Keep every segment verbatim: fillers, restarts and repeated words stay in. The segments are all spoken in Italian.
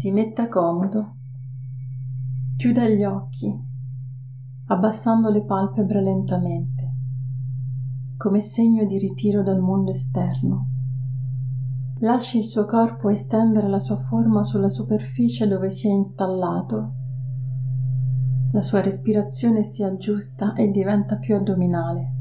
Si metta comodo, chiuda gli occhi, abbassando le palpebre lentamente, come segno di ritiro dal mondo esterno. Lasci il suo corpo estendere la sua forma sulla superficie dove si è installato. La sua respirazione si aggiusta e diventa più addominale.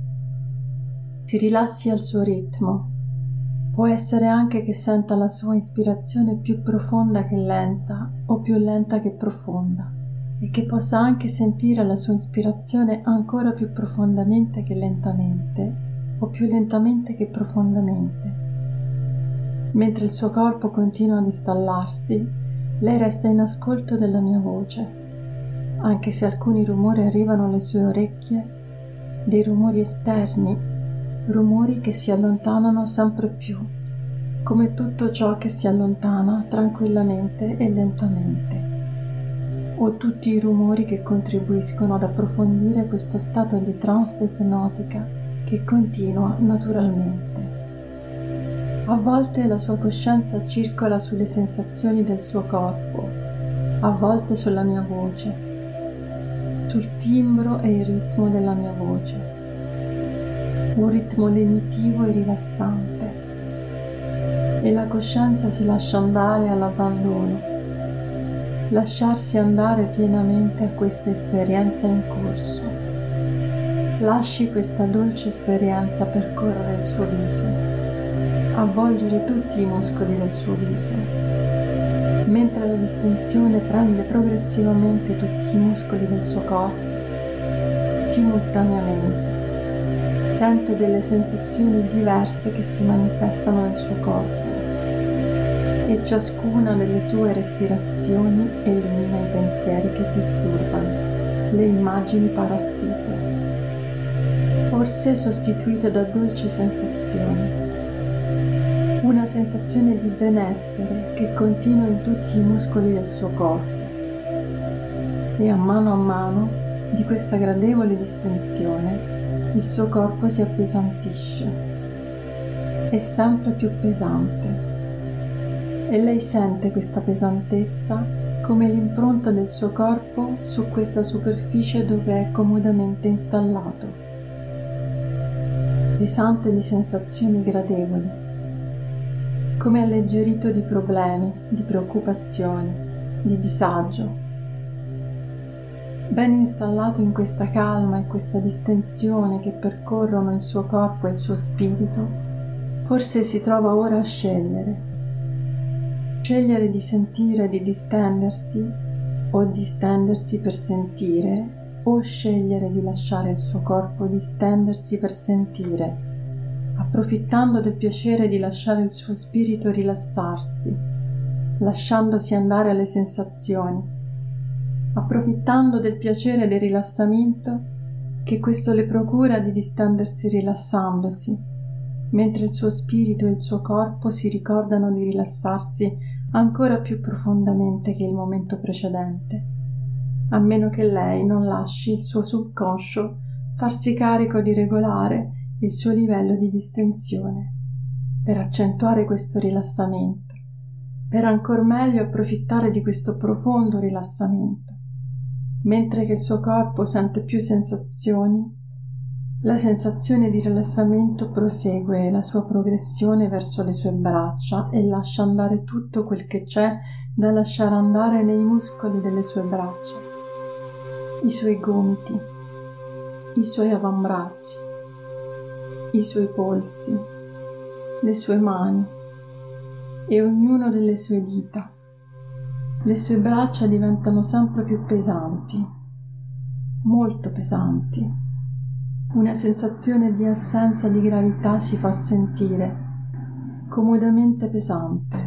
Si rilassi al suo ritmo. Può essere anche che senta la sua ispirazione più profonda che lenta o più lenta che profonda e che possa anche sentire la sua ispirazione ancora più profondamente che lentamente o più lentamente che profondamente. Mentre il suo corpo continua ad installarsi, lei resta in ascolto della mia voce, anche se alcuni rumori arrivano alle sue orecchie, dei rumori esterni, rumori che si allontanano sempre più, come tutto ciò che si allontana tranquillamente e lentamente, o tutti i rumori che contribuiscono ad approfondire questo stato di trance ipnotica che continua naturalmente. A volte la sua coscienza circola sulle sensazioni del suo corpo, a volte sulla mia voce, sul timbro e il ritmo della mia voce. Un ritmo lenitivo e rilassante, e la coscienza si lascia andare all'abbandono, lasciarsi andare pienamente a questa esperienza in corso. Lasci questa dolce esperienza percorrere il suo viso, avvolgere tutti i muscoli del suo viso, mentre la distensione prende progressivamente tutti i muscoli del suo corpo, simultaneamente. Sente delle sensazioni diverse che si manifestano nel suo corpo e ciascuna delle sue respirazioni elimina i pensieri che disturbano, le immagini parassite, forse sostituite da dolci sensazioni. Una sensazione di benessere che continua in tutti i muscoli del suo corpo e a mano a mano di questa gradevole distensione il suo corpo si appesantisce, è sempre più pesante e lei sente questa pesantezza come l'impronta del suo corpo su questa superficie dove è comodamente installato, pesante di sensazioni gradevoli, come alleggerito di problemi, di preoccupazioni, di disagio. Ben installato in questa calma e questa distensione che percorrono il suo corpo e il suo spirito, forse si trova ora a scegliere. Scegliere di sentire di distendersi o distendersi per sentire, o scegliere di lasciare il suo corpo distendersi per sentire, approfittando del piacere di lasciare il suo spirito rilassarsi, lasciandosi andare alle sensazioni, approfittando del piacere del rilassamento che questo le procura di distendersi rilassandosi, mentre il suo spirito e il suo corpo si ricordano di rilassarsi ancora più profondamente che il momento precedente, a meno che lei non lasci il suo subconscio farsi carico di regolare il suo livello di distensione, per accentuare questo rilassamento, per ancor meglio approfittare di questo profondo rilassamento. Mentre che il suo corpo sente più sensazioni, la sensazione di rilassamento prosegue la sua progressione verso le sue braccia e lascia andare tutto quel che c'è da lasciare andare nei muscoli delle sue braccia, i suoi gomiti, i suoi avambracci, i suoi polsi, le sue mani e ognuno delle sue dita. Le sue braccia diventano sempre più pesanti, molto pesanti. Una sensazione di assenza di gravità si fa sentire, comodamente pesante.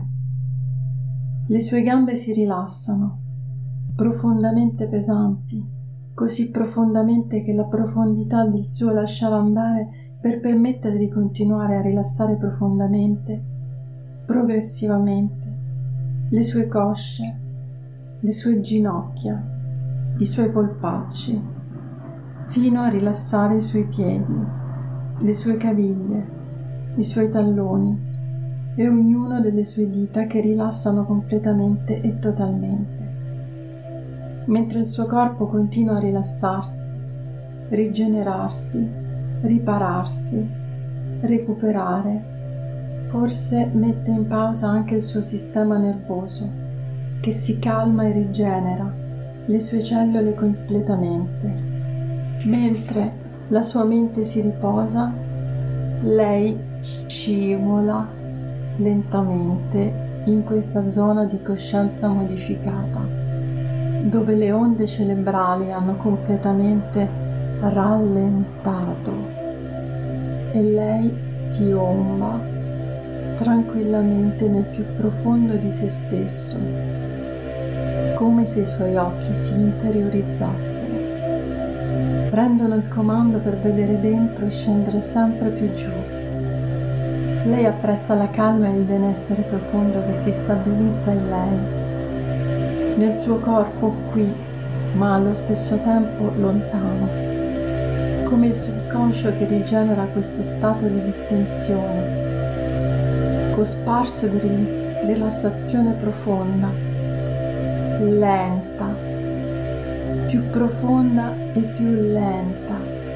Le sue gambe si rilassano, profondamente pesanti, così profondamente che la profondità del suo lasciare andare per permettere di continuare a rilassare profondamente, progressivamente, le sue cosce, le sue ginocchia, i suoi polpacci, fino a rilassare i suoi piedi, le sue caviglie, i suoi talloni, e ognuno delle sue dita che rilassano completamente e totalmente, mentre il suo corpo continua a rilassarsi, rigenerarsi, ripararsi, recuperare. Forse mette in pausa anche il suo sistema nervoso, che si calma e rigenera le sue cellule completamente. Mentre la sua mente si riposa, lei scivola lentamente in questa zona di coscienza modificata, dove le onde cerebrali hanno completamente rallentato e lei piomba tranquillamente nel più profondo di se stesso, come se i suoi occhi si interiorizzassero, prendono il comando per vedere dentro e scendere sempre più giù. Lei apprezza la calma e il benessere profondo che si stabilizza in lei, nel suo corpo qui, ma allo stesso tempo lontano, come il subconscio che rigenera questo stato di distensione, cosparso di rilassazione profonda, lenta, più profonda e più lenta.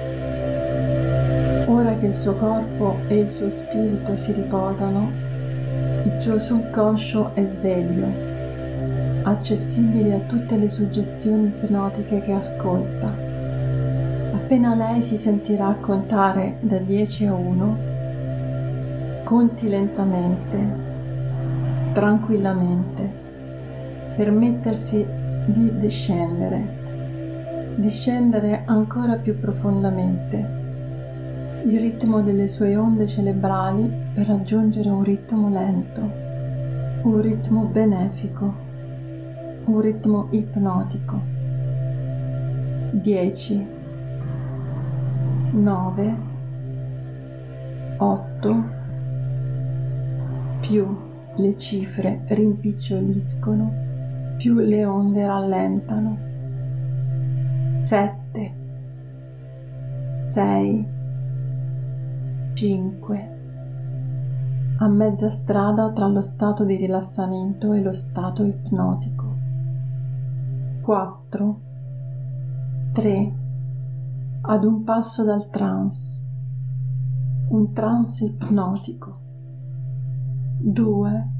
Ora che il suo corpo e il suo spirito si riposano, il suo subconscio è sveglio, accessibile a tutte le suggestioni ipnotiche che ascolta. Appena lei si sentirà contare da dieci a uno, conti lentamente, tranquillamente, per mettersi di discendere, discendere ancora più profondamente, il ritmo delle sue onde cerebrali per raggiungere un ritmo lento, un ritmo benefico, un ritmo ipnotico. dieci, nove, otto, più le cifre rimpiccioliscono, più le onde rallentano. Sette, sei, cinque. A mezza strada tra lo stato di rilassamento e lo stato ipnotico. Quattro, tre. Ad un passo dal trance, un trance ipnotico. Due,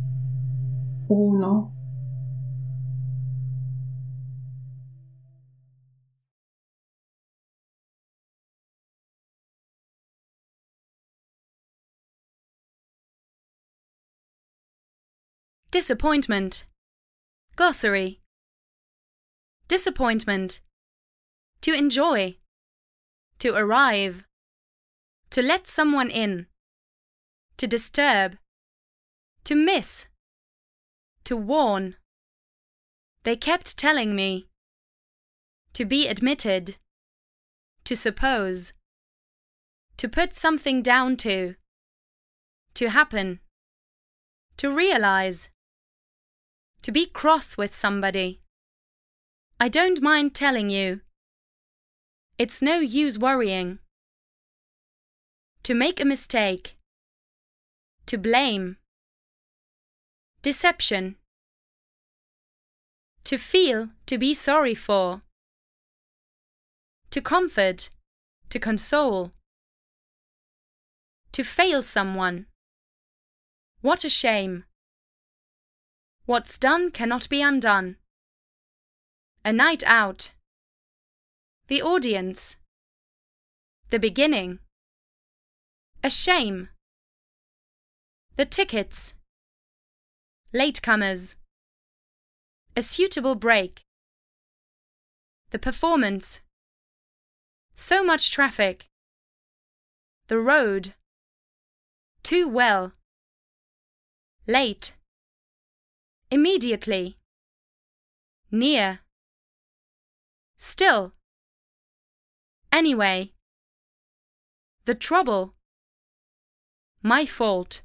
uno. Disappointment. Glossary. Disappointment. To enjoy. To arrive. To let someone in. To disturb. To miss. To warn. They kept telling me. To be admitted. To suppose. To put something down to. To happen. To realize. To be cross with somebody. I don't mind telling you. It's no use worrying. To make a mistake. To blame. Deception. To feel, to be sorry for. To comfort, to console. To fail someone. What a shame. What's done cannot be undone. A night out. The audience. The beginning. A shame. The tickets. Latecomers. A suitable break. The performance. So much traffic. The road. Too well. Late. Immediately. Near. Still. Anyway. The trouble. My fault.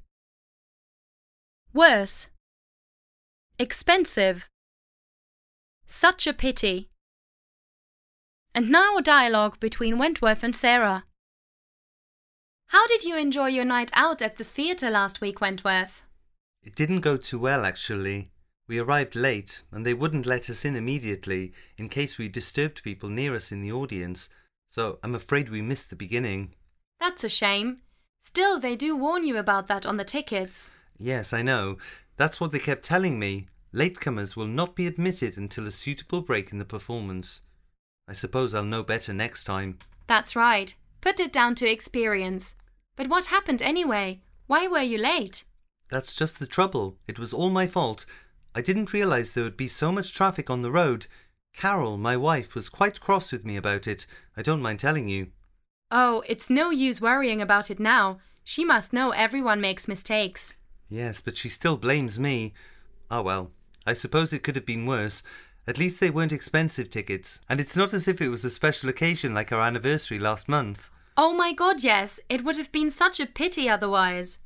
Worse. Expensive. Such a pity. And now a dialogue between Wentworth and Sarah. How did you enjoy your night out at the theatre last week, Wentworth? It didn't go too well, actually. We arrived late, and they wouldn't let us in immediately in case we disturbed people near us in the audience, so I'm afraid we missed the beginning. That's a shame. Still, they do warn you about that on the tickets. Yes, I know. That's what they kept telling me. Latecomers will not be admitted until a suitable break in the performance. I suppose I'll know better next time. That's right. Put it down to experience. But what happened anyway? Why were you late? That's just the trouble. It was all my fault. I didn't realise there would be so much traffic on the road. Carol, my wife, was quite cross with me about it. I don't mind telling you. Oh, it's no use worrying about it now. She must know everyone makes mistakes. Yes, but she still blames me. Ah well, I suppose it could have been worse. At least they weren't expensive tickets, and it's not as if it was a special occasion like our anniversary last month. Oh my God, yes. It would have been such a pity otherwise.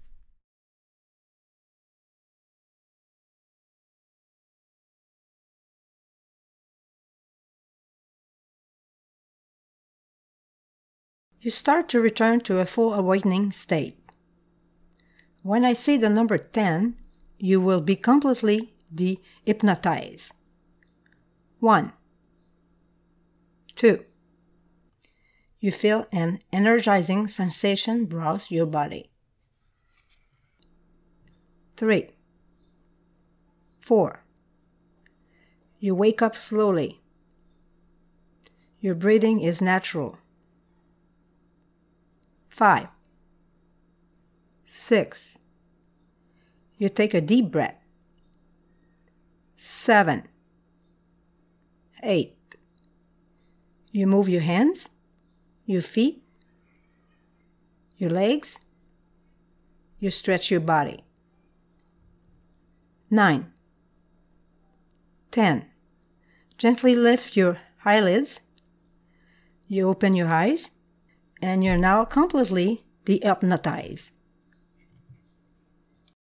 You start to return to a full awakening state. When I say the number ten, you will be completely de-hypnotized. One. Two. You feel an energizing sensation browse your body. Three. Four. You wake up slowly. Your breathing is natural. Five. Six. You take a deep breath. Seven. Eight. You move your hands, your feet, your legs. You stretch your body. Nine. Ten. Gently lift your eyelids. You open your eyes, and you're now completely de-hypnotized.